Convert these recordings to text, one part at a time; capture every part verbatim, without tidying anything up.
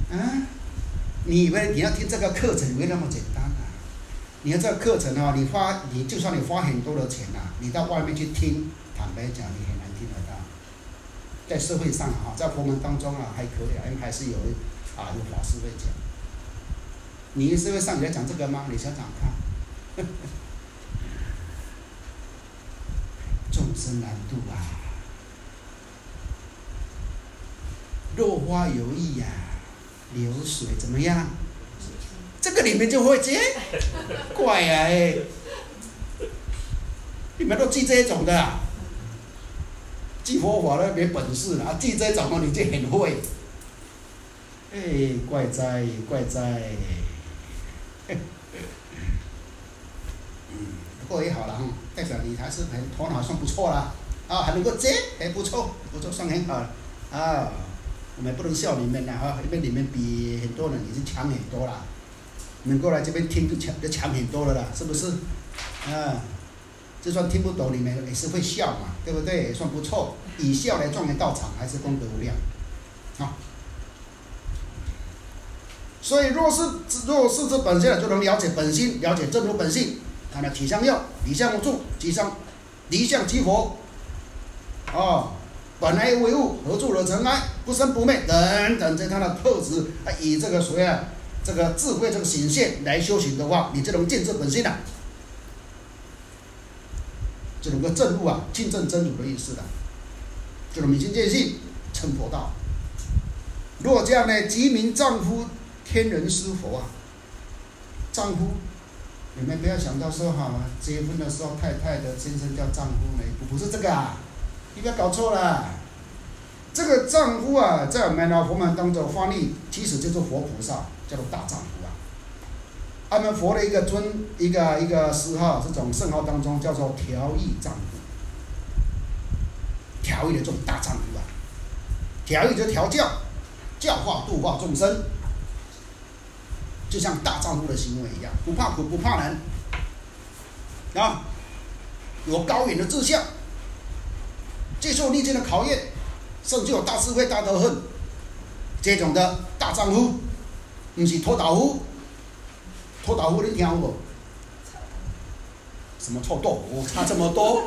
啊，你以为你要听这个课程以为那么简单啊？你要这个课程啊，你花你就算你花很多的钱啊，你到外面去听，坦白讲你很难听得到。在社会上啊，在佛门当中啊还可以啊，因为还是有啊有法师会讲。你社会上你在讲这个吗？你想想看，众生难度啊，落花有意呀、啊，流水怎么样？这个你们就会接，怪啊哎！你们都记这种的、啊，记佛法的没本事啊，记这种你就很会。哎，怪哉怪哉！不过也好了哈，代表你还是很头脑算不错啦，啊，还能够接，还不错，不错，算很好了啊。我们不能笑你们啦哈，因为你们比很多人已经强很多了，能够来这边听就强就强很多了啦，是不是？啊，就算听不懂，你们也是会笑嘛，对不对？也算不错，以笑来状元道场，还是功德无量，啊。所以若是若是这本性，就能了解本心，了解真如本性。它的体相要，理相无助，即相离相即佛。哦，本来为物，何处惹尘埃？不生不灭等等，这它的特质啊，以这个所谓啊这个智慧这个显现来修行的话，你就能见这本性了、啊，就能够证悟啊，亲证真如的意思了，就能明心见性，成佛道。若这样呢，即名丈夫天人师佛啊，丈夫。你们不要想到说哈，结婚的时候太太的先生叫丈夫呢，不是这个啊，你不要搞错了。这个丈夫啊，在我们的佛门当中翻译，其实就是佛菩萨，叫做大丈夫啊。他们佛的一个尊一个一个谥号，这种圣号当中叫做调御丈夫，调御的这种大丈夫啊，调御就调教、教化、度化众生。就像大丈夫的行为一样，不怕苦不怕难，啊，有高远的志向，接受逆境的考验，甚至有大智慧大德行，这种的大丈夫，不是拖豆腐，拖豆腐你听过？什么臭豆腐差这么多？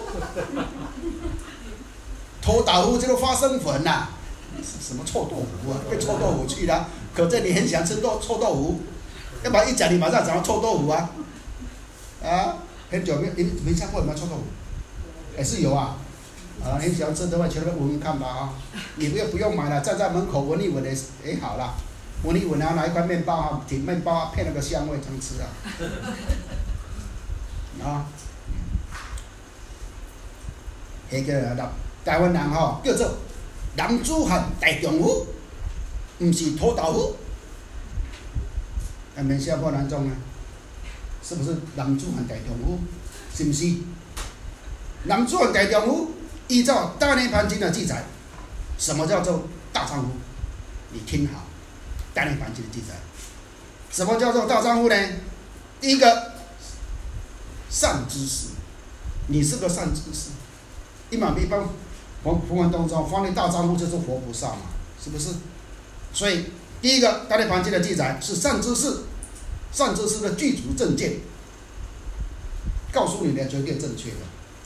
拖豆腐就是花生粉呐、啊，什么臭豆腐啊？被臭豆腐去了，可见你很想吃豆臭豆腐。要不然一讲，你马上想到臭豆腐啊！啊，很久没你没看过有没有臭豆腐？也是有啊！啊，你喜欢吃的话，去那边闻闻看吧啊！你不要不用买了，站在门口闻一闻也也好了，闻一闻啊，拿一块面包啊，挺面包啊，配那个香味，这样吃啊！啊，迄个台湾人吼叫做男子汉大丈夫，唔是土豆腐。还没下破难中啊，是不是男子汉大丈夫？是不是？男子汉大丈夫，依照《大涅盘经》的记载，什么叫做大丈夫？你听好，《大涅盘经》的记载，什么叫做大丈夫呢？第一个，善知识，你是个善知识。一般一般佛佛门当中，翻译大丈夫就是佛菩萨嘛，是不是？所以。第一个《大涅盘经》的记载是善知识，善知识的具足正见，告诉你的绝对正确的，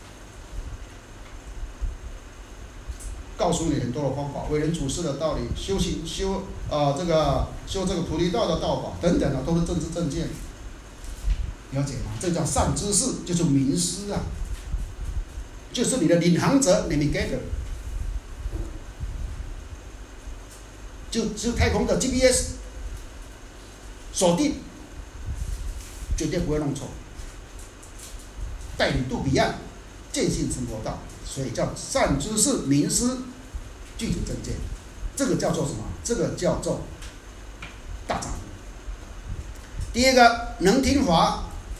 告诉你很多的方法，为人处事的道理，修行修啊、呃、这个修这个菩提道的道法等等啊，都是正知正见，了解吗？这叫善知识，就是名师啊，就是你的领航者 ，navigator。就就太空的 G P S 锁定，绝对不会弄错，带你渡彼岸，见性成佛道，所以叫善知识名师，具足正见，这个叫做什么？这个叫做大丈夫。第二个，能听法，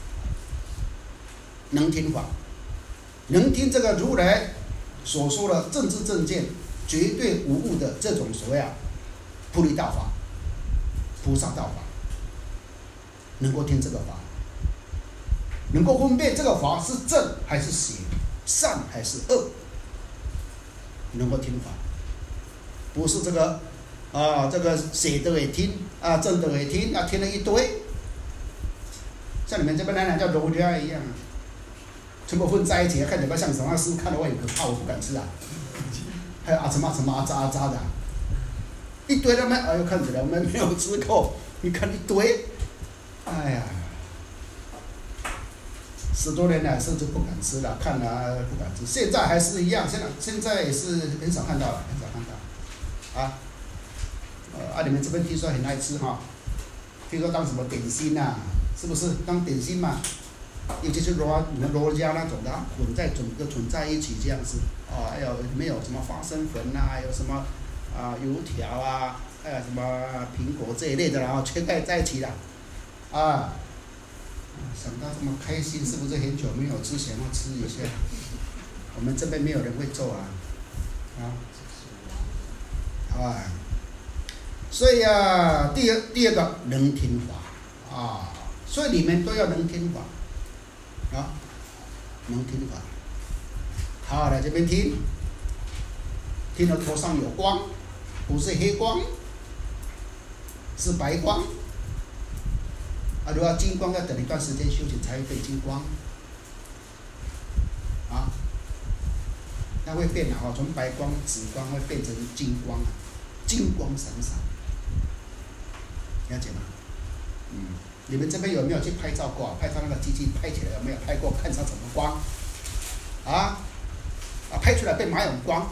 能听法，能听这个如来所说的正知正见，绝对无误的这种所谓啊。菩提道法、菩萨道法，能够听这个法，能够分辨这个法是正还是邪，善还是恶，能够听法，不是这个啊、 啊，这个写的也听，啊，正的也听，啊，听了一堆。像你们这边那叫儒家一样啊，全部混在一起，看起来像什么师傅看得我很可怕，我不敢吃啊。还有啊什么什么啊渣啊渣的、啊，一堆他们，哎呦看起来我们没有吃过，你看一堆，哎呀，十多年来甚至不敢吃了，看了不敢吃，现在还是一样，现在现在也是很少看到了，很少看到，啊，呃啊你们这边听说很爱吃哈，听说当什么点心呐、啊？是不是当点心嘛？尤其是罗你们罗家那种的，混在整个混在一起这样子，哦，还有没有什么花生粉呐、啊？还有什么啊油条啊？还有什么苹果这一类的，然后全盖在一起的，啊，想到这么开心，是不是很久没有吃，想要吃一下？我们这边没有人会做啊，啊，啊，所以啊，第二第二个能听法啊。所以你们都要能听法，啊，能听法。好，来这边听，听到头上有光，不是黑光，是白光。啊，如果要金光，要等一段时间修行才会变金光。啊，它会变啊，从白光、紫光会变成金光啊，金光闪闪，了解吗？嗯。你们这边有没有去拍照过、啊？拍照那个机器拍起来有没有拍过？看上什么光？啊？啊，拍出来变马泳光。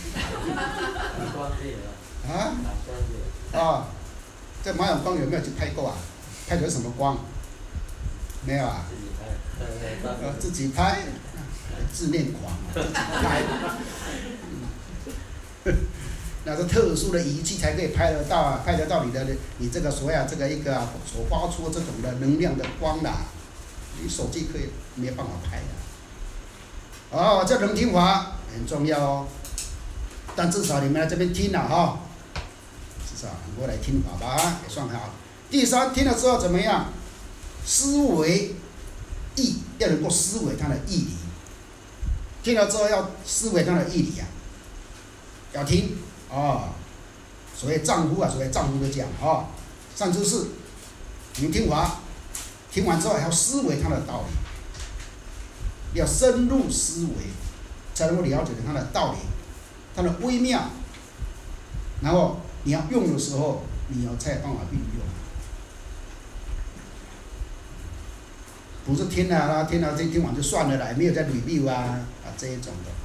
啊？啊？这马泳光有没有去拍过啊？拍出来什么光？没有啊？自己拍。自恋狂，自己拍。那是特殊的仪器才可以拍得到啊，拍得到你的你这个所谓啊这个一个、啊、所发出这种的能量的光啦、啊，你手机可以没有办法拍的、啊。哦，这能听法很重要哦，但至少你们来这边听了哈，至少能够来听法吧，也算好。第三，听了之后怎么样？思维意要能够思维它的义理，听了之后要思维它的义理啊，要听。哦，所谓丈夫啊，所谓丈夫的讲啊，上知识，你听法，听完之后还要思维它的道理，要深入思维，才能够了解它的道理，它的微妙，然后你要用的时候，你要才有办法运用，不是听了啦，听了这听完就算了啦，没有在 review 啊啊这一种的。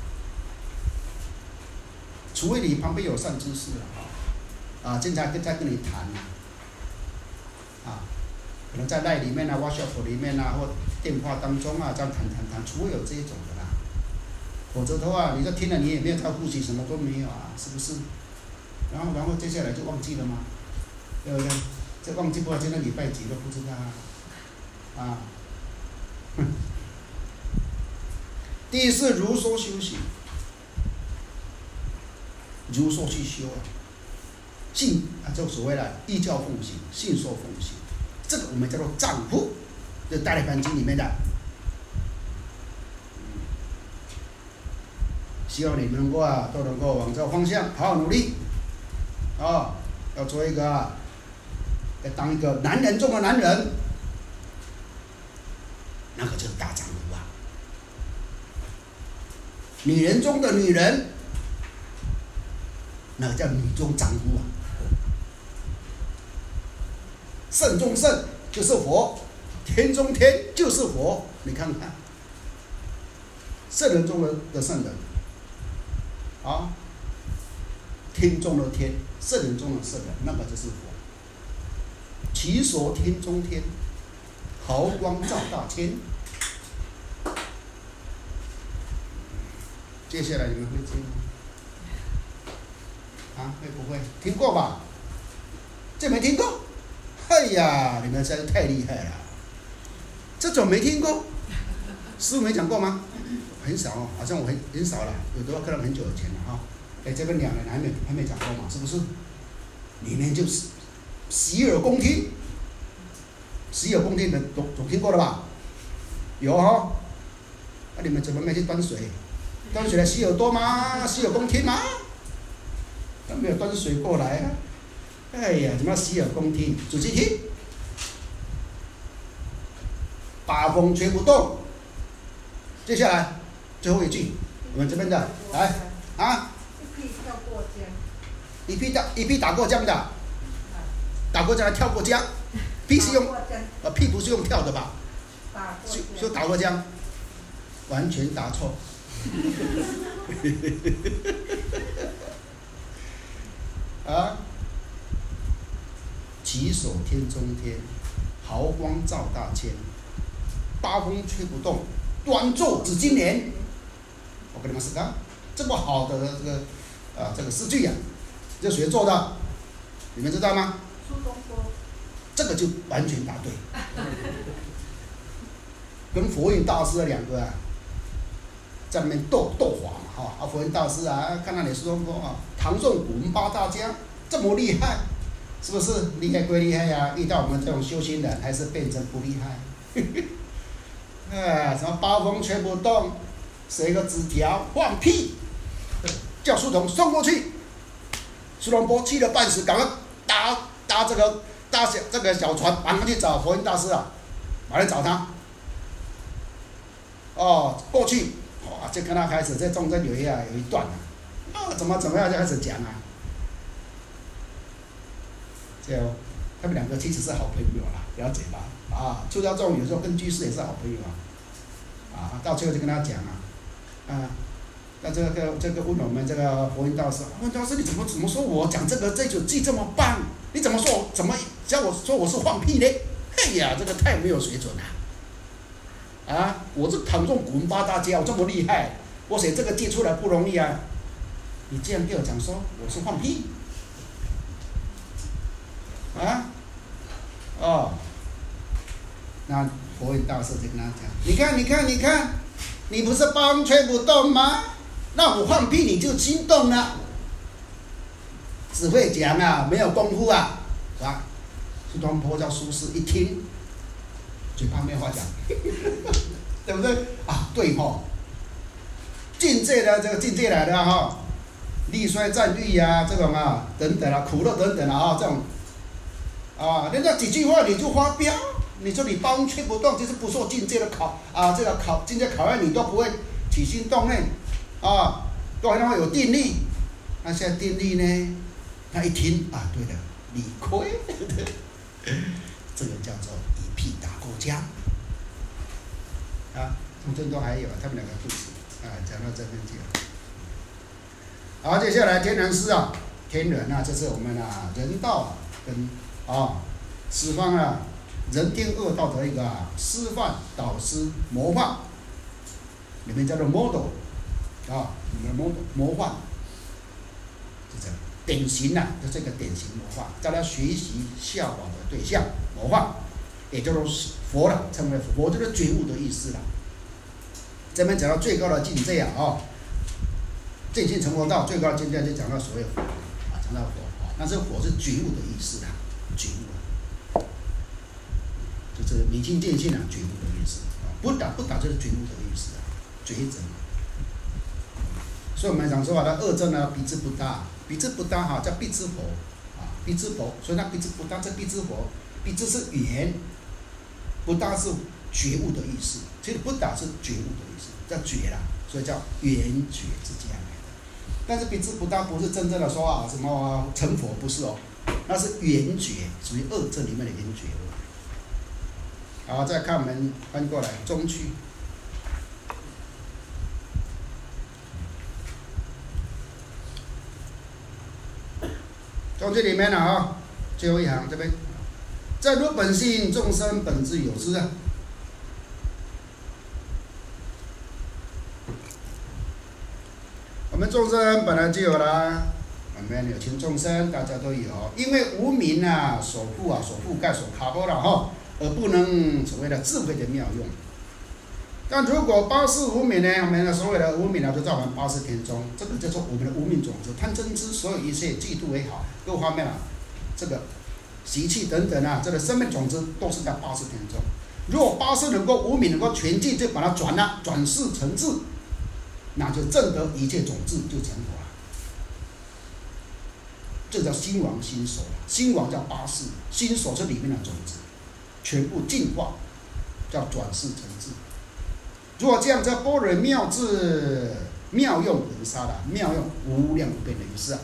除非你旁边有善知识了啊，啊，经常跟在跟你谈啊，啊，可能在赖里面啊、WhatsApp 里面啊，或电话当中啊，这样谈谈谈，除非有这一种的啦，否则的话，你就听了你也没有在复习，什么都没有啊，是不是？然后然后接下来就忘记了吗？对不对？这忘记不了，今天礼拜几都不知道啊，啊，哼。第四，如说修行。如说去修啊，信啊，就所谓的依教奉行，信受奉行，这个我们叫做丈夫，就《大涅槃经》里面的。希望你们能够啊，都能够往这个方向好好努力，啊，要做一个、啊，要当一个男人中的男人，那个就是大丈夫啊。女人中的女人。那个叫女中丈夫啊，圣中圣就是佛，天中天就是佛，你看看，圣人中的的圣人，啊，天中的天，圣人中的圣人，那个就是佛。其所天中天，毫光照大千。接下来你们会听吗？啊，会不会听过吧？这没听过？哎呀，你们实在是太厉害了！这种没听过，师父没讲过吗？很少哦，好像我很很少了，有的话可能很久以前了哈。哎，这边两年还没还没讲过嘛，是不是？你们就是洗耳恭听，洗耳恭听的总总听过了吧？有哈。那、啊、你们怎么没去端水？端水来洗耳朵吗？洗耳恭听吗？他没有端水过来啊， 哎呀，怎么洗耳恭听？仔细听，八风吹不动。接下来最后一句，我们这边的来啊， 一匹跳过江， 一匹打一匹打过江的，打过江还跳过江，屁是用呃屁不是用跳的吧？就就打过江，完全答错。啊！起手天中天，毫光照大千，八风吹不动，端坐紫金莲。我跟你们说啊，这么好的这个啊这个诗句呀、啊，这谁做的？你们知道吗？ 苏东坡。 这个就完全答对。跟佛印大师两个啊，在那边斗斗法嘛，哈、啊！佛印大师啊，看到你苏东坡啊，唐宋古文八大家这么厉害，是不是厉害归厉害呀、啊？遇到我们这种修行人，还是变成不厉害。啊，什么八风吹不动，写个纸条放屁，叫书童送过去。苏东坡气得半死，赶快搭搭这个搭小这个小船，马上去找佛印大师啊，马上找他。哦，过去，哇，就跟他开始在中间有一啊有一段啊，啊怎么怎么样就开始讲啊，这样，他们两个其实是好朋友啦，了解吧？啊，出家众有时候跟居士也是好朋友啊，啊，到最后就跟他讲啊，啊，那这个这个问我们这个佛印大师，问大师你怎么怎么说我讲这个这首记这么棒？你怎么说我怎么叫我说我是放屁呢？哎呀，这个太没有水准了。啊！我这唐宋古文八大家，我这么厉害，我写这个记出来不容易啊！你这样跟我讲说我是放屁，啊？哦，那佛印大师就跟他讲：你看，你看，你看，你不是八风吹不动吗？那我放屁你就心动了，只会讲啊，没有功夫啊，是吧？苏东坡叫苏轼一听。嘴巴没话讲，对不对啊？对哈、哦，境界的这个境界来的哈、哦，力衰战愈呀，这种啊等等啊，苦乐等等啊，啊这种啊，人家几句话你就发飙，你说你八风吹不动，就是不受境界的考啊，这个考境界考验你都不会起心动念啊，都还能有定力。那现在定力呢？他一听啊，对了，理亏，这个叫做。屁打过江，啊，中间都还有他们两个故事啊，讲到这边去了。好，接下来天人师啊，天人啊，这是我们啊人道啊跟啊十方啊人天恶道的一个、啊、示范导师模范，里面叫做 model 啊，你们 model 模范，就这样典型啊，就这个典型模范，大家学习效仿的对象模范。也叫做佛了，称为佛，就是觉悟的意思了。这边讲到最高的境界啊，哦，见性成佛道最高的境界就讲到所谓佛啊，讲到佛啊，但是佛是觉悟的意思啦，觉悟，就是明心见性啊，觉悟的意思啊，不打不打就是觉悟的意思啊，觉者。所以我们讲说啊，它二正呢，彼之不搭，彼之不搭哈，叫彼之佛啊，彼之佛，所以那彼之不搭，这彼之佛，彼之是缘。不打是觉悟的意思，其实不打是觉悟的意思，叫觉啦，所以叫缘觉是这样来的。但是彼之不打不是真正的说啊什么成佛，不是哦，那是缘觉，属于二正里面的缘觉。好，再看我们翻过来中区，中区里面呢啊，最后一行这边。在如本性，众生本自有之啊。我们众生本来就有啦，我们有情众生，大家都有，因为无明啊所覆啊所覆盖所卡波了哈，而不能所谓的智慧的妙用。但如果八识无明呢，我们所谓的无明呢，就造成八识田中，这个叫做我们的无明种子，贪嗔痴，所有一切嫉妒也好，各方面啊，这个。习气等等啊，这个生命种子都是在八识田中。如果八识能够无明能够全尽，就把它转了，转世成智，那就证得一切种子，就成佛了。 这叫心王心所，心王叫八识，心所是里面的种子，全部净化，叫转世成智。如果这样，这般若妙智妙用文沙的妙用无量无边的意思啊。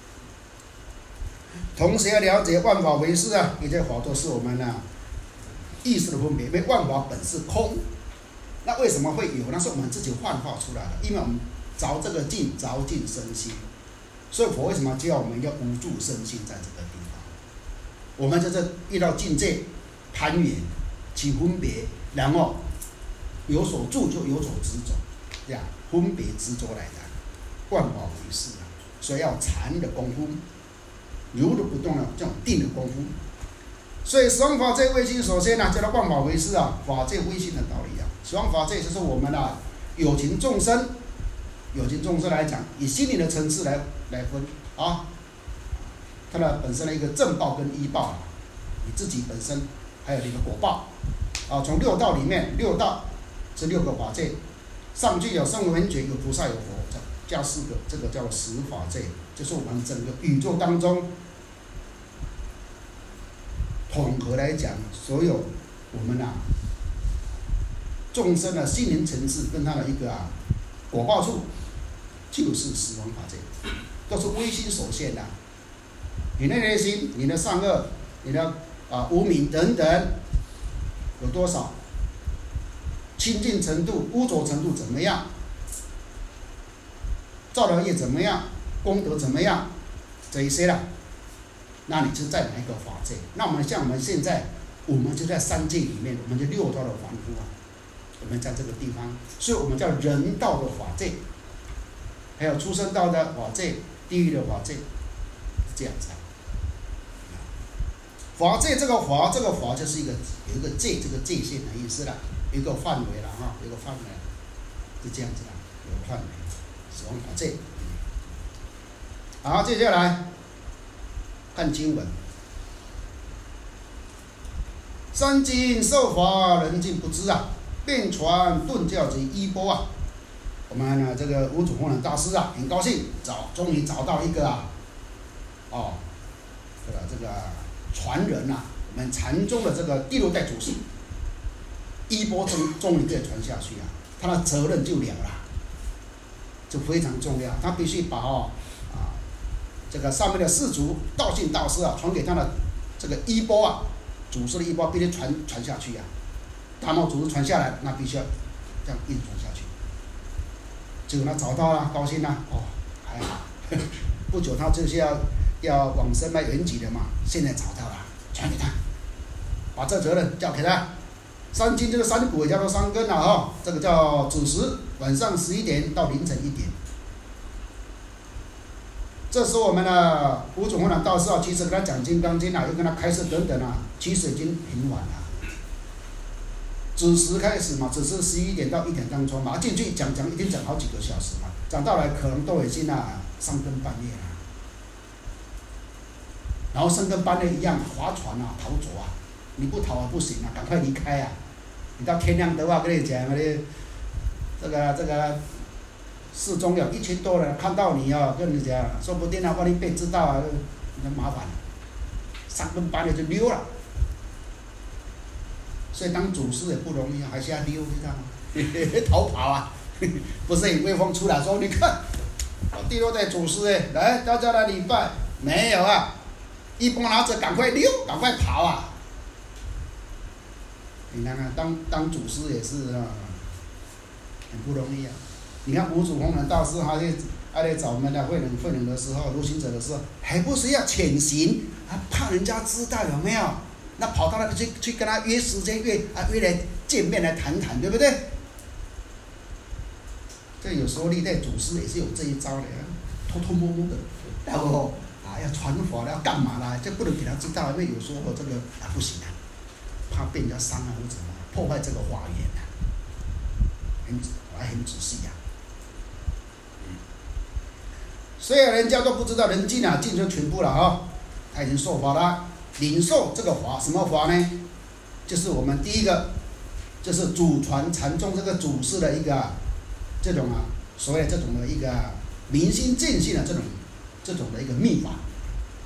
同时要了解万法唯识啊，也在法都是我们啊意识的分别，因为万法本是空。那为什么会有？那是我们自己幻化出来的，因为我们着这个境，着境生心，所以佛为什么教我们要无住身心在这个地方？我们就是遇到境界攀缘起分别，然后有所住就有所执着，这样分别执着来的万法唯识啊，所以要禅的功夫，如如不动的这种定的功夫。所以十方法界唯心所现啊，叫做万法唯识啊，法界唯心的道理啊。十方法界就是我们啊有情众生，有情众生来讲，以心灵的层次来来分啊，它的本身的一个正报跟依报啊，你自己本身还有一个果报啊。从六道里面，六道是六个法界，上去有声闻觉，有菩萨，有佛，加四个，这个叫十法界，就是我们整个宇宙当中。统合来讲，所有我们啊众生的心灵层次跟他的一个啊果报处，就是十方法界，都是唯心所现的。你的内心、你的善恶、你的啊无明等等，有多少清净程度、污浊程度怎么样？造的业怎么样？功德怎么样？这一些啦。那你是在哪一个法界？那我们像我们现在，我们就在三界里面，我们就六道的凡夫啊，我们在这个地方，所以我们叫人道的法界，还有出生道的法界、地狱的法界，这样子啊。法界这个法，这个法就是一个有一个界，这个界限的意思啦，有一个范围了哈，有一个范围，是这样子啦，有个范围，十方法界。好，接下来。看经文，三经受法，人尽不知啊，遍传顿教及衣钵啊。我们呢，这个五祖弘忍大师啊，很高兴找，终于找到一个啊，哦，这个这个传人呐、啊，我们禅宗的这个第六代祖师，衣钵终终于可以传下去啊，他的责任就了了，就非常重要，他必须把哦。这个上面的四祖道信大师啊，传给他的这个衣钵啊，祖师的衣钵必须传传下去呀、啊。大茂祖师传下来，那必须要这样运传下去。结果他找到了，高兴了，哦，还好。不久他就是要要往生来圆寂的嘛，现在找到了，传给他，把这责任交给他。三经这个三股也叫做三根了哈，这个叫子时，晚上十一点到凌晨一点。这时候我们的五祖弘忍大师啊，其实跟他讲《金刚经》啊，又跟他开示等等啊，其实已经很晚了。子时开始嘛，只是十一点到一点当中嘛，进去讲讲，已经讲好几个小时嘛，讲到来可能都已经啊三更半夜了。然后三更半夜一样划船啊，逃走啊，你不逃啊不行啊，赶快离开啊！你到天亮的话，跟你讲啊，你这个这个。四中有一千多人看到你啊，跟你讲，说不定啊，万一被知道啊，那麻烦了，三更半夜就溜了。所以当祖师也不容易，还是要溜，你知道吗？逃跑啊，不是很威风出来说，你看，我第六代祖师哎，来大家来礼拜，没有啊，一帮拿着赶快溜，赶快跑啊！你看看，当当祖师也是啊，很不容易啊。你看五祖弘忍大师还在还在找我们的慧能慧能的时候，如行者的时候，还不是要潜行，啊，怕人家知道有没有？那跑到那边去去跟他约时间约啊约来见面来谈谈，对不对？这有时候历代祖师也是有这一招的，偷偷摸摸的，然后啊要传法要干嘛啦？这不能给他知道，因为有时候这个啊不行啊，怕被人家伤啊或者什么，破坏这个法缘啊，很还很仔细呀、啊。虽然人家都不知道人尽啊，尽就全部了啊，他已经受法了，领受这个法，什么法呢？就是我们第一个，就是祖传禅宗这个祖师的一个、啊、这种啊，所谓这种的一个明心见性的这种这种的一个秘法，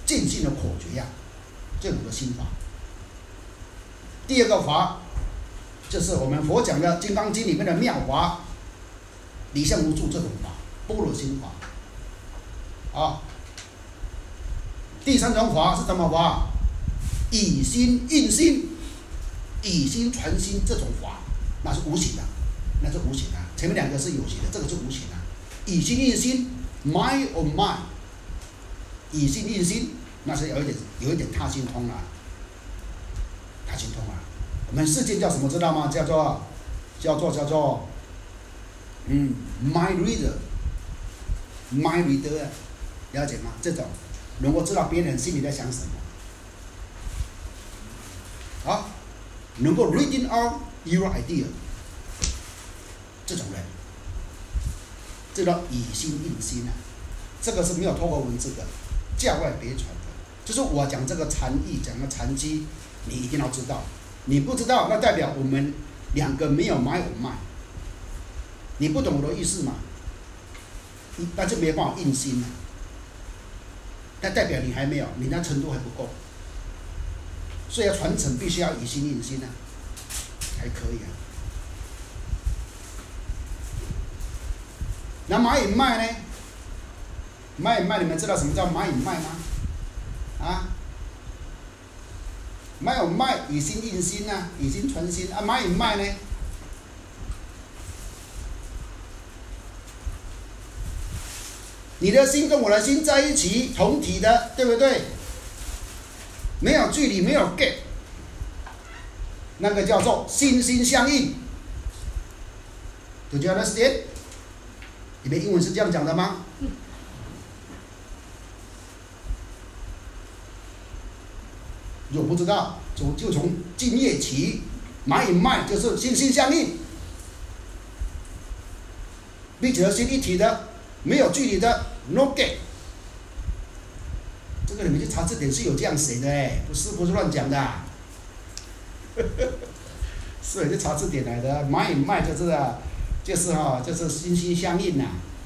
尽心的口诀呀、啊，这五个心法。第二个法就是我们佛讲的《金刚经》里面的妙法，离相无助这种法，般若心法。啊，第三种法是什么法？以心印心，以心传心这种法，那是无形的，那是无形的。前面两个是有形的，这个是无形的。以心印心 ，mind on mind， 以心印心，那是有一点有一点他心通了、啊，他心通了、啊。我们世界叫什么知道吗？叫做叫做叫做嗯 mind reader，mind reader， 了解吗？这种能够知道别人心里在想什么。啊，能够 reading out your idea， 这种人，这叫以心印心啊，这个是没有透过文字的，教外别传的。就是我讲这个禅意，讲的禅机，你一定要知道。你不知道，那代表我们两个没有买我卖。你不懂我的意思嘛？那就没办法印心了。那代表你还没有，你那程度还不够。所以要传承，必须要以心印心啊，才可以啊。那买与卖呢？买与卖，你们知道什么叫买与卖吗？啊？买有卖，以心印心啊，以心传心啊。买与卖呢？你的心跟我的心在一起，同体的，对不对？没有距离，没有 gap， 那个叫做心心相印。Do you understand？ 你们英文是这样讲的吗？如果不知道，就就从今夜起，买与卖就是心心相印，彼此和心一体的，没有距离的 ，no gap。这个你们去查字典是有这样写的哎，不是不是乱讲的、啊，是你去查字典来的。买与卖就是啊，就是哈、哦，就是心心相印呐、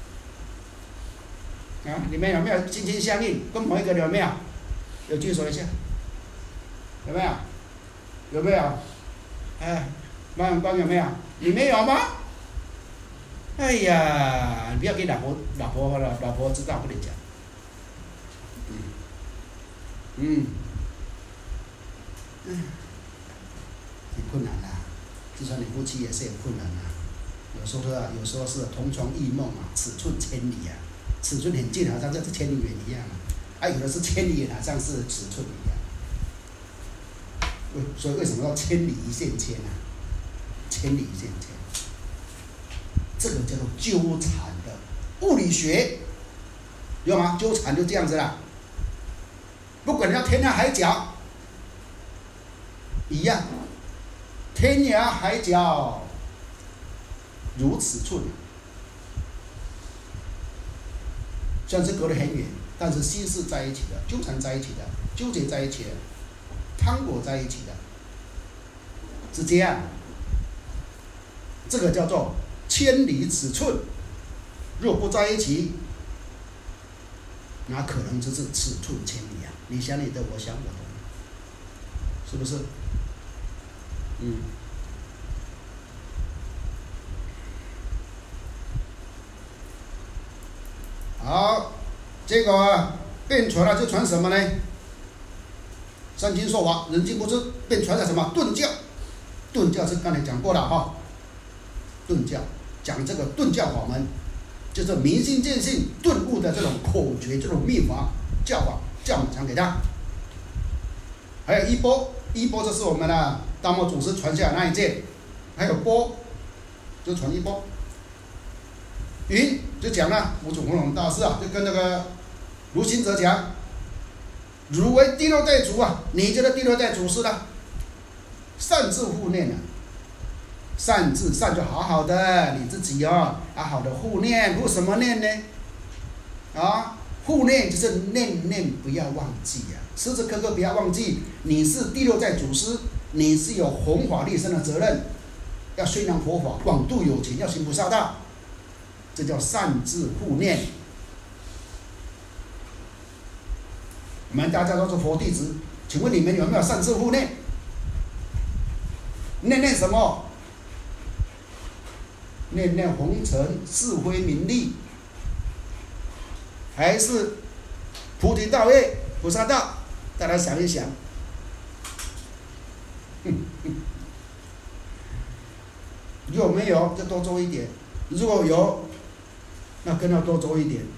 啊。啊，你们有没有心心相印？跟某一个有没有？有举手一下，有没有？有没有？哎，马永光有没有？你没有吗？哎呀，你不要给老婆老婆了，老婆知道不能讲。嗯，嗯，很困难啊，就算你夫妻也是很困难啊。有时候啊，有时候是同床异梦啊，尺寸千里啊，尺寸很近，好像这是千里远一样啊。啊，有的是千里远，好像是尺寸一样。为所以为什么要千里一线牵啊？千里一线牵，这个叫做纠缠的物理学，有吗？纠缠就这样子啦。不管你要天涯海角，一样，天涯海角如尺寸，虽然是隔得很远，但是心是在一起的，纠缠在一起的，纠结在一起的，汤裹在一起的，是这样。这个叫做千里尺寸，若不在一起，那可能就是尺寸千里啊！你想你的，我想我的，是不是？嗯。好，这个变传了就传什么呢？三经说法，人尽不知，变传了什么？顿教。顿教是刚才讲过了哈。顿教讲这个顿教法门。就是明心见性顿悟的这种口诀，这种秘法教法，教我们讲给他。还有衣钵，衣钵这是我们的大摩祖师传下来那一件，还有钵，就传衣钵。云就讲了，五祖弘忍大师啊，就跟那个卢行者讲，汝为第六代祖啊，你就是第六代祖师了，善自护念啊。善自善就好好的，你自己哦，要好的护念，护什么念呢？啊，护念就是念念不要忘记啊，时时刻刻不要忘记，你是第六代祖师，你是有弘法利生的责任，要宣扬佛法，广度有情，要行菩萨道，这叫善自护念。 我们大家都是佛弟子，请问你们有没有善自护念？念念什么？念念红尘是非名利，还是菩提道业、菩萨道？大家想一想。嗯嗯、如果没有，就多做一点；如果有，那更要多做一点。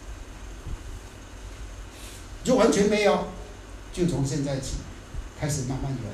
如果完全没有，就从现在起开始慢慢有。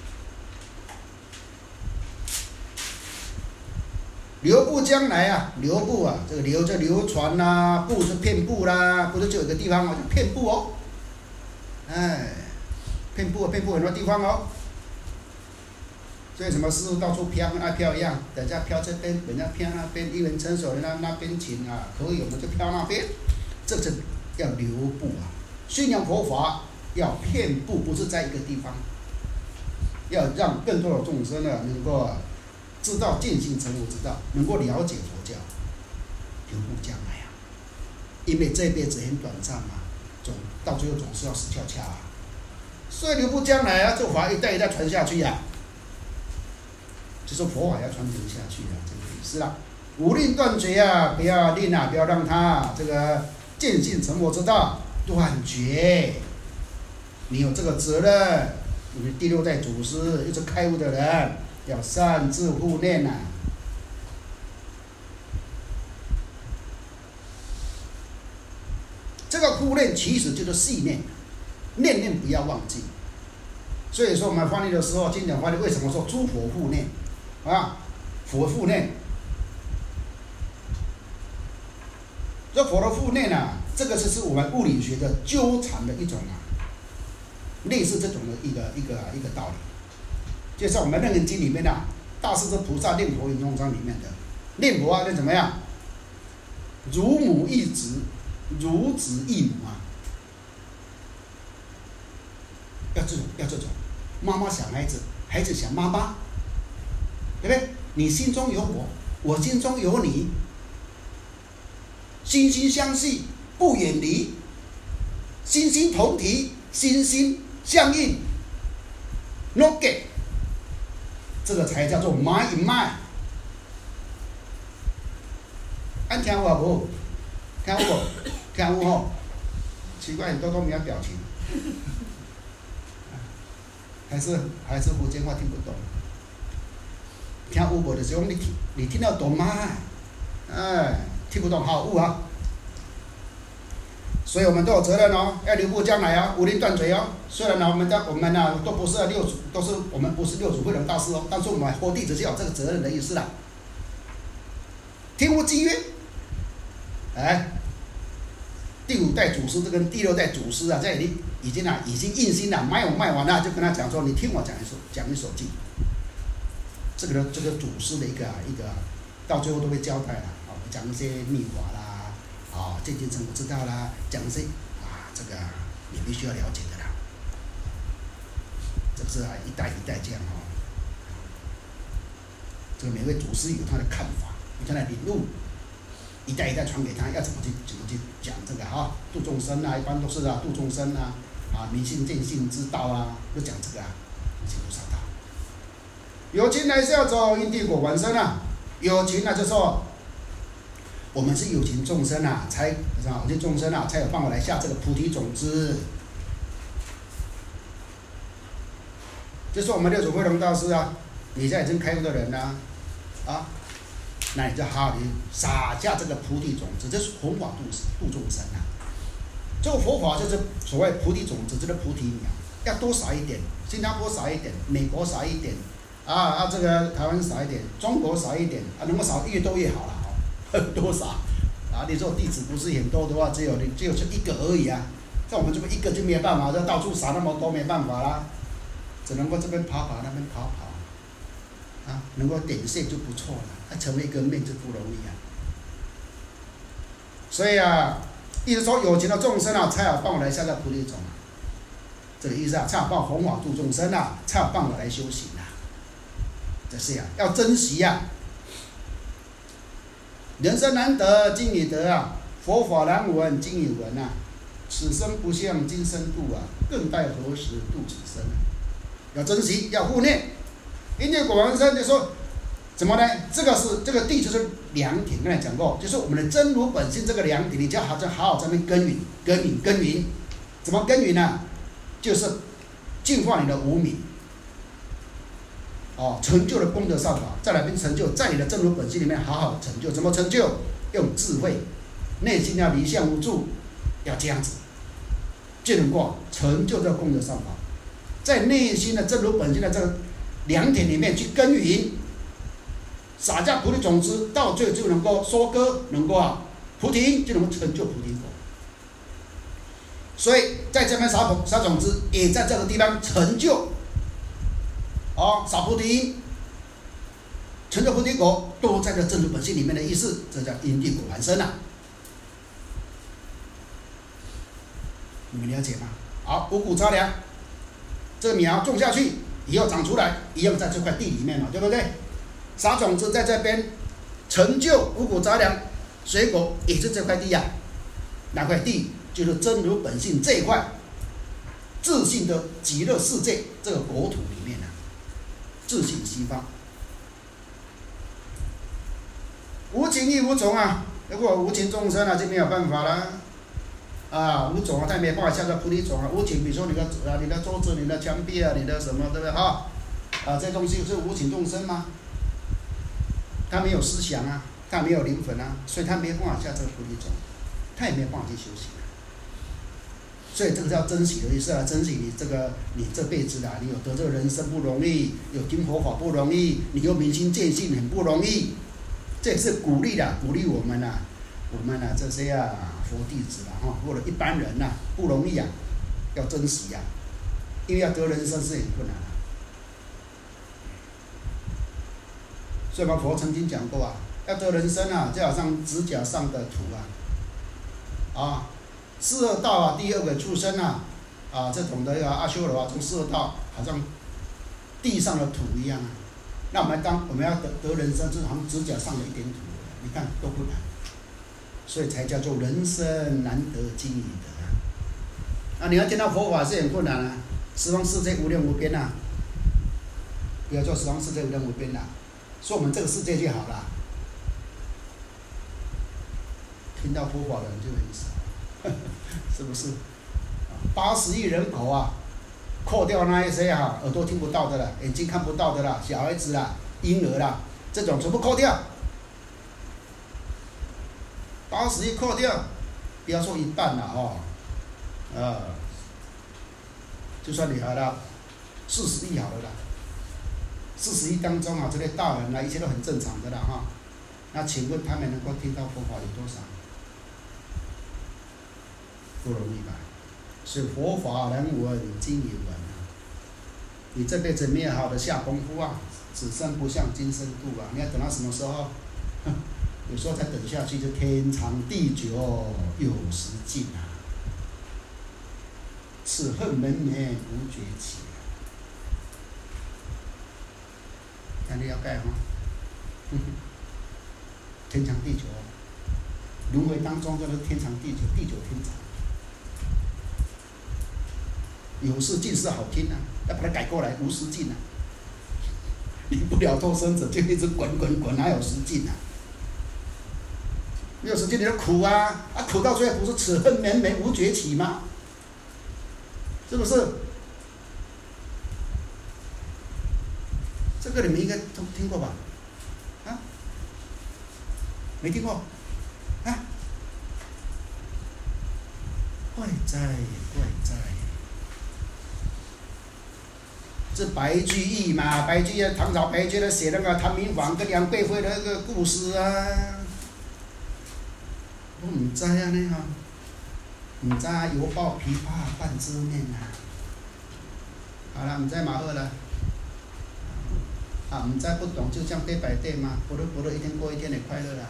流布将来啊，流布啊，这个流就流传啦、啊，布是遍布啦、啊，不是就有个地方哦，就遍布哦。哎，遍布遍布很多地方哦。所以什么师傅到处飘，跟爱飘一样，等下飘这边，等下飘那边，一人成手，人家那边请啊，可以我们就飘那边，这是要流布啊。宣扬佛法要遍布，不是在一个地方，要让更多的众生呢能够知道见性成佛之道，能够了解佛教，流布将来啊。因为这辈子很短暂嘛，总到最后总是要死翘翘啊。所以流布将来啊，这法一代一代传下去呀、啊。就是佛法要传承下去啊，这个意思啦。无令断绝啊，不要令啊，不要让他这个见性成佛之道断绝。你有这个责任，你是第六代祖师，又是开悟的人，要善自护念啊。这个护念其实就是细念，念念不要忘记。所以说我们翻译的时候，经典翻译为什么说诸佛护念？啊，佛护念，这佛的护念啊，这个就是我们物理学的纠缠的一种啊，类似这种的一个一个一个道理。就像我们《楞严经》里面啊，大势至菩萨念佛云中章里面的念佛啊，念怎么样？如母忆子，如子忆母啊，要这种要这种，妈妈想孩子，孩子想妈妈。对不对？你心中有我，我心中有你，心心相系，不远离，心心同体，心心相印 ，no gap， 这个才叫做 mind in mind。安听有无？听有无？听有吼？奇怪，很多都没有表情，还是还是福建话听不懂。听有无就是讲你听，你听得懂吗？哎，听不懂好悟啊！所以我们都有责任哦，要留步将来啊，无令断绝哦。虽然呢，我们的我们呢都不是六祖，都是我们不是六祖慧能大师哦，但是我们佛弟子是有这个责任的意思啦。天无机约，哎，第五代祖师这跟第六代祖师啊，在已经已经啊已经印心了，卖我卖完了，就跟他讲说，你听我讲一首讲一首经。这个呢，这个祖师的一个一个，到最后都会交代了啊，讲一些秘法啦，啊，见性成佛之道啦，讲一些啊，这个你必须要了解的啦。这是啊，一代一代这样哦。这个每位祖师有他的看法，有他的领悟，一代一代传给他，要怎么去怎么去讲这个啊？度众生啊，一般都是啊，度众生啊，啊，明心见性之道啊，都讲这个啊，行菩萨道。有情来是要走因地果完生啊，有情啊，就说我们是有情众生啊，才是吧？有情众生啊，才有办法来下这个菩提种子。就是我们六祖慧能大师啊，你现在已经开悟的人了、啊，啊，那你就好好的撒下这个菩提种子，这是弘法度度众生啊。这个佛法就是所谓菩提种子，这个菩提苗，要多撒一点，新加坡撒一点，美国撒一点。啊啊，这个台湾少一点，中国少一点啊，能够少越多越好了，哦，多少啊？你说弟子不是很多的话，只有你只有就一个而已啊。像我们这边一个就没办法，这到处撒那么多没办法啦，只能够这边跑跑那边跑跑，啊，能够点线就不错了，要成为一个面就不容易啊。所以啊，一直说有情的众生啊，才有办法来下这菩提种啊，这个意思啊，才有办法弘法度众生啊，才有办法来修行啊。这是呀、啊，要珍惜呀、啊。人生难得，经已得啊，佛法难闻，经已闻啊。 此生不向今生度啊，更待何时度此生啊？要珍惜，要护念。因为果王生就说，怎么呢？这个是这个地就是良田，刚才讲过，就是我们的真如本性这个良田，你就要好好好好在那边耕耘、耕耘、耕耘。怎么耕耘呢？就是净化你的无明，哦，成就了功德善法，再来并成就，在你的真如本性里面好好成就。怎么成就？用智慧，内心要离相无助，要这样子，就能够成就这个功德善法，在内心的真如本性的这个良田里面去耕耘，撒下菩提种子，到最后就能够收割，能够啊菩提就能够成就菩提果。所以在这边撒撒种子，也在这个地方成就，哦，撒菩提，成就菩提果，都在这真如本性里面的意思，这叫因地果还生啊。你们了解吗？好，五谷杂粮，这个苗种下去以后长出来，一样在这块地里面嘛，对不对？撒种子在这边成就五谷杂粮，水果也是这块地呀、啊。哪块地？就是真如本性这一块自信的极乐世界这个国土里面啊，自信西方。无情亦无从啊，如果无情众生啊，就没有办法啦。啊，无种啊，他没办法下到菩提种啊。无情，比如说你的啊，你的桌子、你的墙壁啊，你的什么，对不对哈？啊，这东西是无情众生吗？他没有思想啊，他没有灵魂啊，所以他没办法下这个菩提种，他也没办法去修行啊。所以这个叫珍惜的意思啊，珍惜你这个你这辈子啊，你有得这个人生不容易，有听佛法不容易，你又明心见性很不容易，这也是鼓励的，鼓励我们啊，我们啊这些啊佛弟子啊哈，或者一般人呐、啊、不容易啊，要珍惜啊，因为要得人生是很困难的、啊。所以嘛，佛曾经讲过啊，要得人生啊，就好像指甲上的土啊，啊。四恶道啊，第二个畜生啊，啊，这种的啊阿修罗啊，从四恶道好像地上的土一样啊。那我们当我们要得得人生，就好像指甲上的一点土，你看都不难，所以才叫做人生难得经已得啊。啊，你要见到佛法是很困难啊，十方世界无量无边啊，不要说十方世界无量无边啦、啊，说我们这个世界就好了。听到佛法的人就很少。是不是？八十亿人口啊，扣掉那一些啊，耳朵听不到的啦，眼睛看不到的啦，小孩子啦，婴儿啦，这种全部扣掉。八十亿扣掉，不要说一半了哦，啊，就算你好了，四十亿好了啦。四十亿当中啊，这些大人啊，一切都很正常的啦哈。那请问他们能够听到佛法有多少？不容易吧？所以佛法能闻经也闻啊！你这辈子没有好的下功夫啊，此生不向今生度啊！你要等到什么时候？有时候再等下去就天长地久，有时尽啊！此恨绵绵无绝期啊！那你要盖哈？天长地久，轮回当中就是天长地久，地久天长。有时尽是好听啊，要把它改过来，无时尽啊！你不了脱生者就一直滚滚滚，哪有时尽啊？没有时尽你就苦啊！啊，苦到最后不是此恨绵绵无绝期吗？是不是？这个你们应该都听过吧？啊？没听过？啊？怪哉怪哉！是白居易嘛？白居易唐朝白居易写那个唐明皇跟杨贵妃的那个故事啊。我唔知啊呢哈，唔知啊，犹抱琵琶半遮面啊。好了，唔知嘛好了。啊，唔知不懂就这样day by day嘛，不乐不乐一天过一天的快乐啦。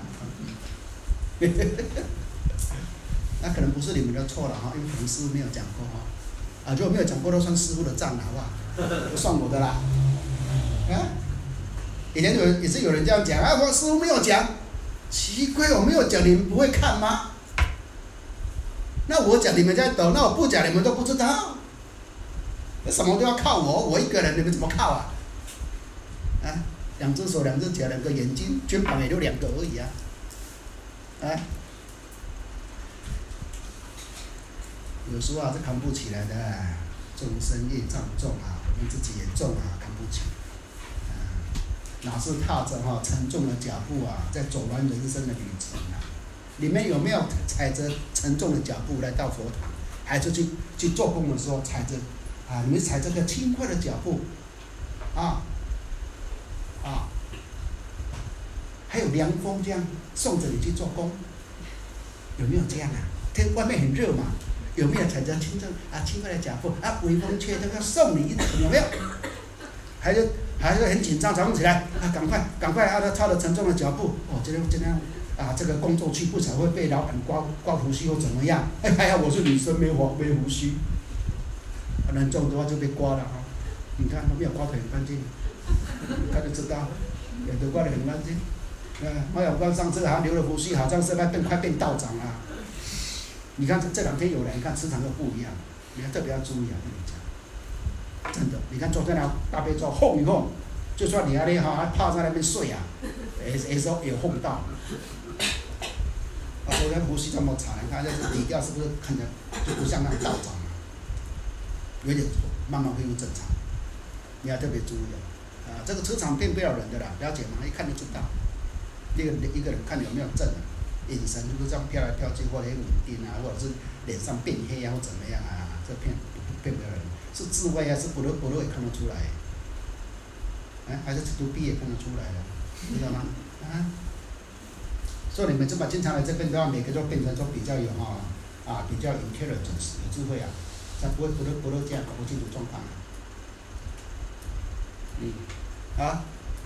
那可能不是你们的错了哈，因为可能师父没有讲过哈。啊，如果没有讲过，都算师父的账了，好不好？不算我的啦。啊，以前有也是有人这样讲啊，我师父没有讲，奇怪，我没有讲，你们不会看吗？ 那我讲你们在懂，那我不讲你们都不知道。什么都要靠我，我一个人你们怎么靠啊？啊，两只手、两只脚、两个眼睛，肩膀也就两个而已啊。啊，有时候啊是扛不起来的，众生业障重啊，我们自己也重啊，扛不起。啊，哪是踏着哈、啊、沉重的脚步啊，在走完人生的旅程啊？你们有没有踩着沉重的脚步来到佛堂，还是去去做工的时候踩着啊？你们踩这个轻快的脚步，啊啊，还有凉风这样送着你去做工，有没有这样啊？天外面很热嘛，有没有踩着轻重啊轻快的脚步啊？微风吹动要送你一程，有没有？还是还是很紧张，早上起来啊，赶快赶快啊，他操着沉重的脚步，哦，今天今天。啊，这个工作去不才会被老板刮刮胡须或怎么样？哎，还好我是女生，没胡没胡须，男众的话就被刮了啊！你看都没有刮得很干净，你看就知道，有的刮得很干净。啊，马永光上次还留了胡须，好像是快变快变道长了。你看这这两天有人，你看磁场都不一样，你要特别要注意啊！跟你讲，真的，你看昨天那大悲咒哄一哄，就算你那里哈还趴在那边睡啊，也也是也哄到。啊，昨天胡须这么长，你看这是底调是不是看起来就不像那个道长了？有点慢慢恢复正常，你要特别注意啊！啊，这个磁场变不了人的啦，了解吗？一看就知道，一个一个人看有没有正啊，眼神是不是这样飘来飘去，或者很稳定啊，或者是脸上变黑啊，或怎么样啊？这骗骗不了人，是智慧啊，是不乐不乐也看得出来，哎、啊，还是读毕也看得出来的，知道吗？啊？所以你们这么经常来这边的话，每个都变成说比较有哈啊，比较 intelligence 有智慧啊，才不会不都不都这样搞不清楚状况啊。嗯，啊，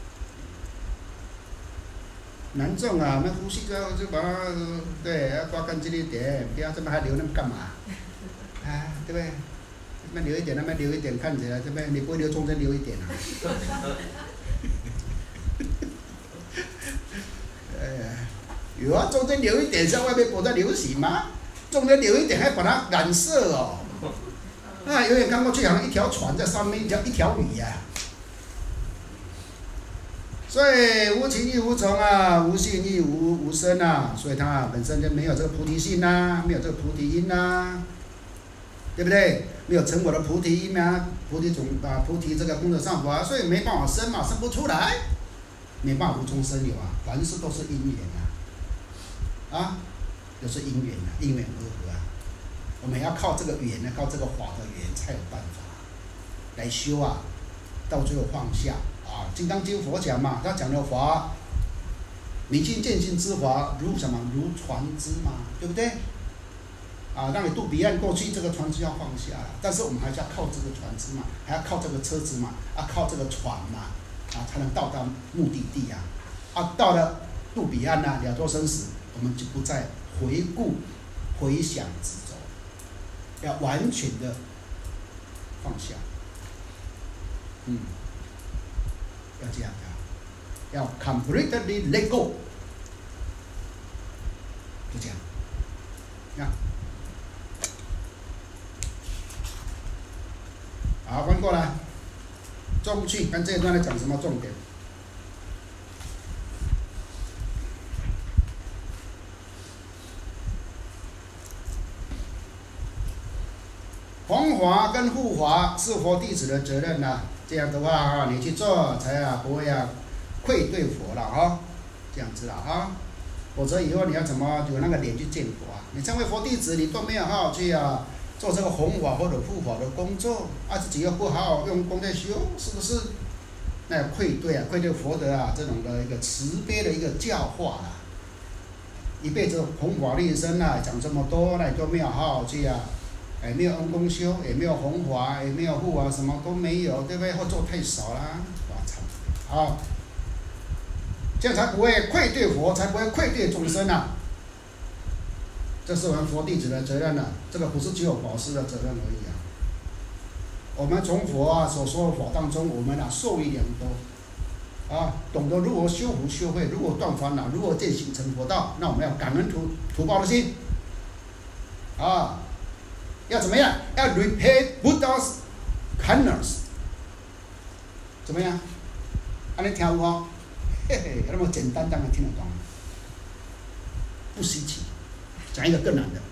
男众啊，那呼吸就要就把它对要刮干净一点，不要这么还留那么干嘛？啊，对不对？这边留一点，那边留一点，看起来这边你不会留中间留一点啊？哎呀。有啊，中间留一点，像外面不在流行吗？中间留一点，还把它染色哦。啊，有点看过去，好像一条船在上面，一条一条鱼呀、啊。所以无情亦无从啊，无性亦无无生啊，所以它本身就没有这个菩提心呐、啊，没有这个菩提因呐、啊，对不对？没有成我的菩提因啊，菩提种啊，菩提这个功德上佛啊，所以没办法生嘛，生不出来，没办法无中生有啊，凡事都是因缘啊。啊，都是因缘啊，因缘和合啊。我们要靠这个缘呢，靠这个法的缘才有办法来修啊，到最后放下啊。《金刚经》佛讲嘛，他讲的法，明心见性之法，如什么？如船只嘛，对不对？啊，让你渡彼岸过去，这个船只要放下，但是我们还是要靠这个船只嘛，还要靠这个车子嘛，啊，靠这个船嘛，啊，才能到达目的地呀、啊。啊，到了渡彼岸呐、啊，了脱生死。我们就不再回顾、回想执着，要完全的放下。嗯，要这样的，要 completely let go， 就这样。看，好，翻过来，中去，看这一段在讲什么重点。弘法跟护法是佛弟子的责任呐、啊，这样的话啊，你去做才啊不会啊愧对佛了哈，这样子了哈，否则以后你要怎么有那个脸去见佛啊？你成为佛弟子，你都没有好好去啊做这个弘法或者护法的工作，啊自己又不好好用功在修，是不是？那愧对啊，愧对佛的啊这种的一个慈悲的一个教化啊，一辈子弘法利生啊，讲这么多，那你都没有好好去啊。也没有恩公修，也没有弘法，也没有护啊，什么都没有，对不对？或做太少啦，哇操！好，这样才不会愧对佛，才不会愧对众生啊。这是我们佛弟子的责任了、啊，这个不是只有法师的责任而已啊。我们从佛啊所说的法当中，我们啊受益良多啊，懂得如何修福修慧，如何断烦恼，如何践行成佛道，那我们要感恩图图报的心。 啊，要怎么样？要 repay Buddha's kindness， 怎么样？安尼听有无？嘿嘿，那么简单，当然听得懂，不稀奇。讲一个更难的，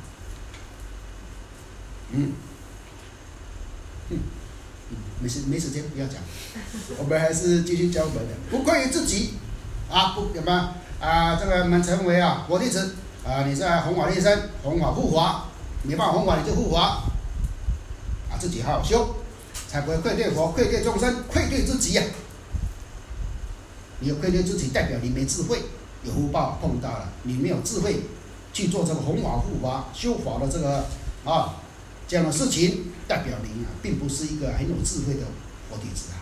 嗯，嗯，没时没时间，不要讲，我们还是继续教我们的。不愧于自己，啊，不什么啊，这个我们成为啊佛弟子啊，你在弘法利生，弘法护法，没办法弘法你就护法，啊，自己好好修，才不会愧对佛、愧对众生、愧对自己呀、啊。你有愧对自己，代表你没智慧，有福报碰到了，你没有智慧去做这个弘法护法、修法的这个啊这样的事情，代表你啊并不是一个很有智慧的佛弟子啊。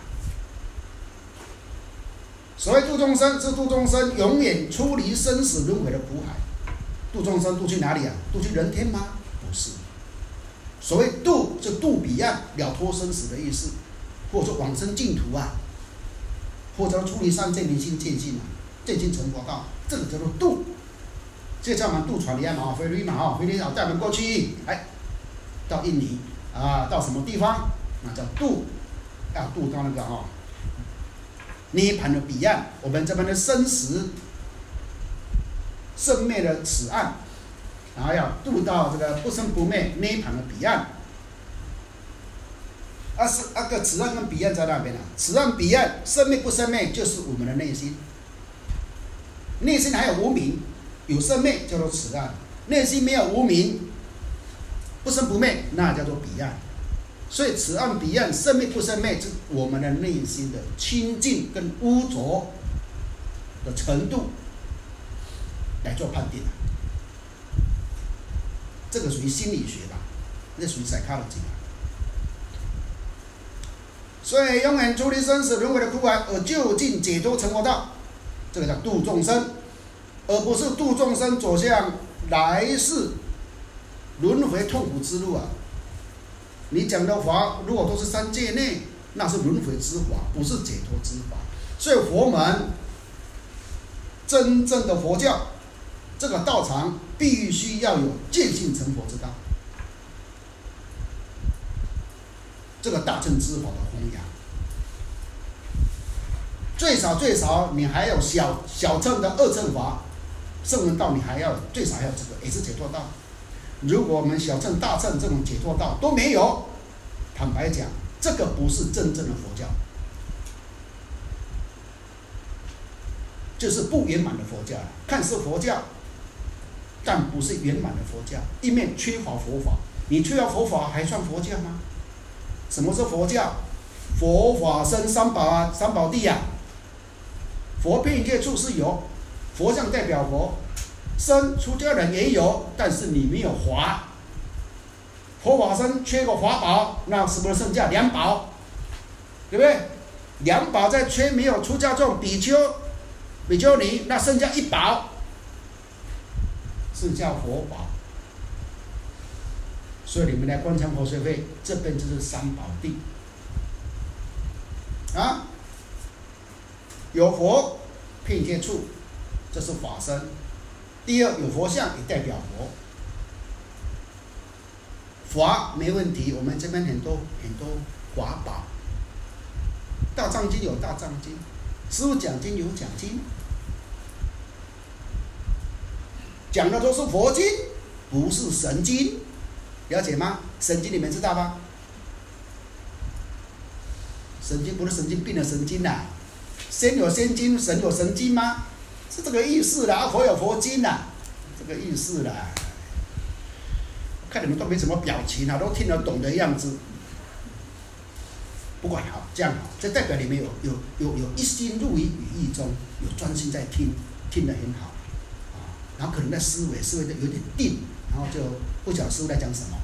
所谓度众生，是度众生永远出离生死轮回的苦海。度众生度去哪里啊？度去人天吗？不是。所谓度，就度彼岸，了脱生死的意思，或者说往生净土啊，或者出离三界明心见性啊，见性成佛道，这个叫做度。就像我们渡船一样嘛，菲律宾嘛，哈，菲律宾带我们过去，哎，到印尼啊，到什么地方，那叫渡，要渡到那个哈涅槃的彼岸。我们这边的生死生灭的此岸，然后要渡到这个不生不灭涅槃的彼岸。啊是那个此岸跟彼岸在那边啊，此岸彼岸生灭不生灭就是我们的内心，内心还有无明。有生灭叫做此岸，内心没有无明，不生不灭，那叫做彼岸。所以此岸彼岸生灭不生灭，是我们的内心的清净跟污浊的程度来做判定的。这个属于心理学吧，这属于 psychology 吧。所以永远出离生死轮回的苦海，而就近解脱成佛道，这个叫度众生。而不是度众生走向来世轮回痛苦之路啊！你讲的法如果都是三界内，那是轮回之法，不是解脱之法。所以佛门真正的佛教，这个道场必须要有见性成佛之道，这个大乘之法的弘扬。最少最少，你还有小小乘的二乘法。圣闻道你还要最少还有这个，也是解脱道。如果我们小乘大乘这种解脱道都没有，坦白讲，这个不是真正的佛教，就是不圆满的佛教。看似佛教，但不是圆满的佛教，一面缺乏佛法。你缺乏佛法还算佛教吗？什么是佛教？佛法僧三宝啊，三宝地啊。佛遍一切处是有。佛像代表佛，僧出家人也有，但是你没有法。佛法僧缺个法宝，那是不是剩下两宝？对不对？两宝再缺没有出家众比丘、比丘尼，那剩下一宝，剩下佛宝。所以你们来观想佛学会，这边就是三宝地啊，有佛遍一切处。这是法身。第二，有佛像也代表佛。法没问题，我们这边很多很多法宝。大藏经有大藏经，师父讲经有讲经，讲的都是佛经，不是神经，了解吗？神经你们知道吗？神经不是神经病的神经呐，仙有仙经，神有神经吗？是这个意思啦，佛有佛经啦，这个意思啦。看你们都没什么表情啊，都听得懂的样子。不管好，这样好，这代表你们有有有有一心入于语义中，有专心在听，听得很好啊。然后可能在思维，思维的有点定，然后就不晓得师父在讲什么。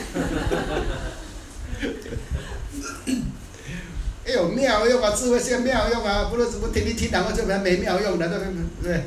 哎有妙用啊，智慧是妙用啊，不是怎么听一听，然后就没妙用的，对不对？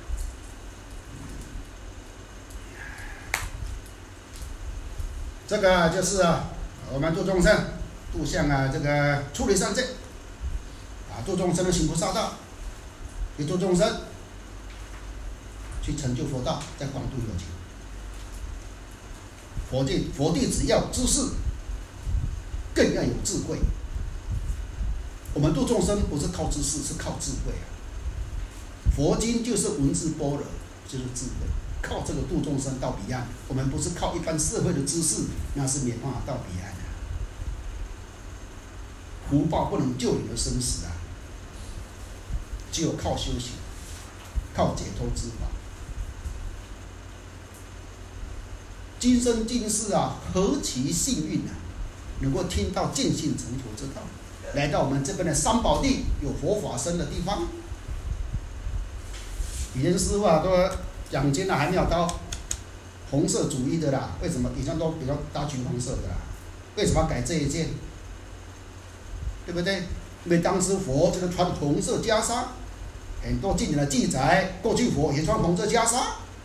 这个就是啊，我们度众生，度向啊这个出离三界，啊度众生的行菩萨道，也度众生去成就佛道，在广度有情。 佛弟佛弟子要知识，更要有智慧。我们度众生不是靠知识，是靠智慧啊。佛经就是文字般若，就是智慧。靠这个度众生到彼岸，我们不是靠一般社会的知识，那是没办法到彼岸的。福报不能救你的生死啊，只有靠修行，靠解脱之法。今生今世啊，何其幸运啊！能够听到见性成佛之道，来到我们这边的三宝地，有佛法僧的地方。以前师傅啊，都讲经啊，还没有到红色主义的啦。为什么？以前都比较搭橘红色的啦。为什么要改这一件？对不对？因为当时佛就是穿红色袈裟，很多经典的记载，过去佛也穿红色袈裟。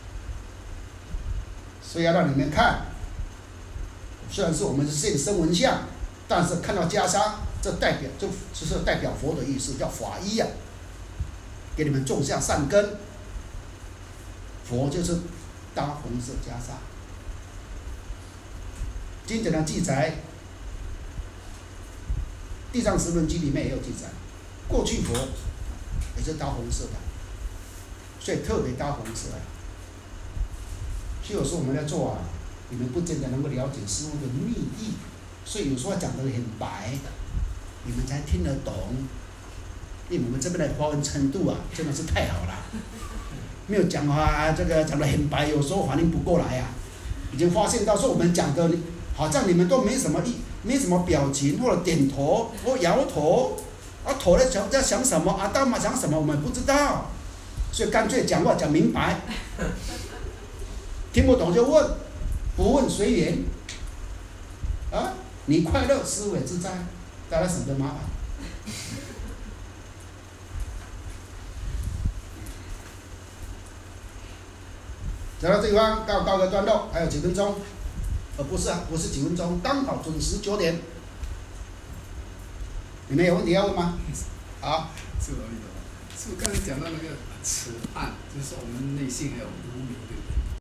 所以要让你们看，虽然是我们是现身文像，但是看到袈裟，这代表就就是代表佛的意思，叫法衣啊，给你们种下善根。佛就是搭红色袈裟。经典的记载，《地藏十轮经》里面也有记载，过去佛也是搭红色的，所以特别搭红色啊。所以有时候我们在做啊，你们不见得能够了解师父的秘意，所以有时候讲得很白，你们才听得懂。因为我们这边的华文程度啊，真的是太好了，没有讲话这个讲得很白，有时候反应不过来啊。已经发现到说我们讲的，好像你们都没什么意，没什么表情，或者点头或摇头，啊头在想在想什么啊，大妈想什么我们不知道，所以干脆讲话讲明白。听不懂就问，不问随缘。啊，你快乐，思维自在，大家省得麻烦。讲到这地方，告告个段落，还有几分钟，呃，不是啊，不是几分钟，刚好准时九点。你们有问题要问吗？好。 是我是我刚才讲到那个慈爱，就是说我们内心还有无明，对不对？